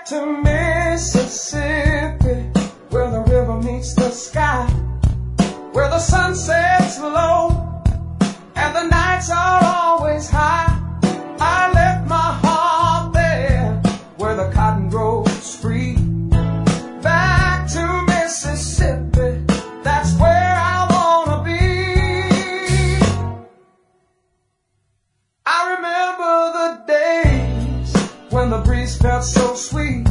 to Mississippi, where the river meets the sky, where the sun sets low and the nights are always high. I left my heart there, where the cotton grows free. Back to Mississippi, that's where I wanna be. I remember the days when the breeze felt so sweet,